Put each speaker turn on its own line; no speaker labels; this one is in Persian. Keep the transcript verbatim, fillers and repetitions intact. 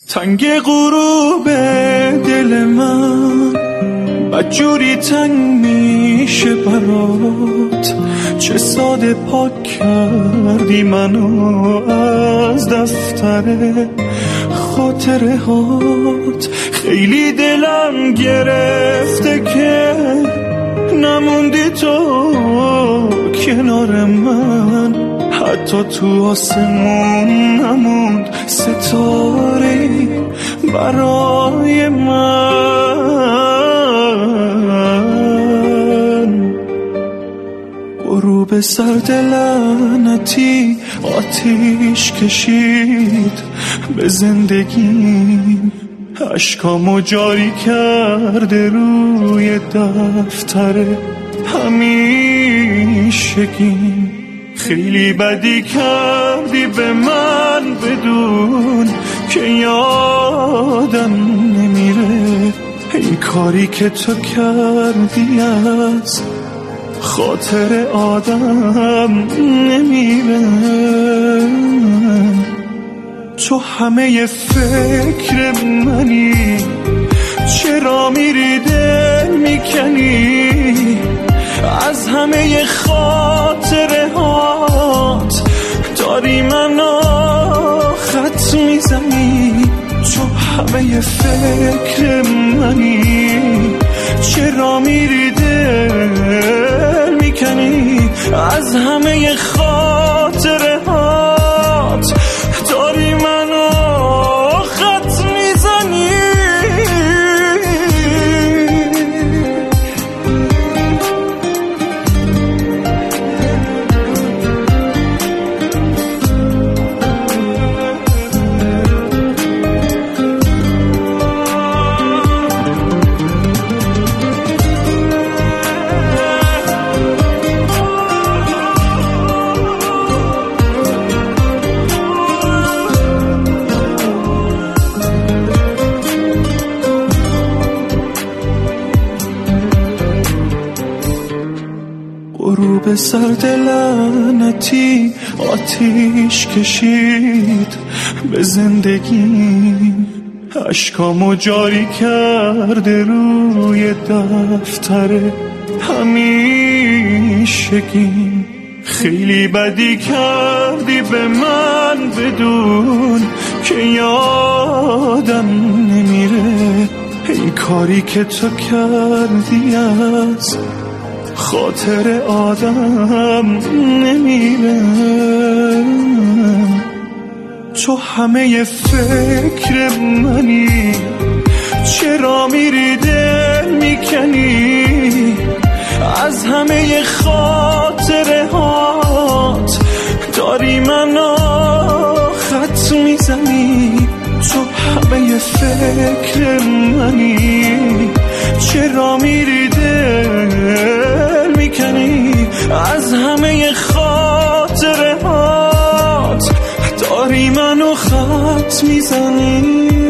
تنگ غروب دل من بدجوری تنگ میشه برات، چه ساده پاک کردی منو از دفتر خاطره هات. خیلی دلم گرفته که نموندی تو کنار من، حتی تو آسمون نموند ستاره برای من. غروب سرد لعنتی آتیش کشید به زندگیم، اشکامو جاری کرده روی دفتر همیشگیم. خیلی بدی کردی به من بدون که یادم نمیره، این کاری که تو کردی از خاطر آدم نمیره. تو همه فکر منی، چرا میری دل میکنی از همه خاطره هات، داری منو خط میزنی. تو همه فکر منی، چرا میری دل میکنی از همه خاطره هات، داری منو خط میزنی. غروب سرد لعنتی آتیش کشید به زندگیم، اشکامو جاری کرده روی دفتر همیشگیم. خیلی بدی کردی به من بدون که یادم نمیره، این کاری که تو کردی از خاطر آدم نمیره. تو همه فکر منی، چرا میری دل میکنی از همه خاطره هات، داری منو خط میزنی. تو همه فکر منی، چرا میری دل میکنی از همه خاطره هات، داری منو خط میزنی.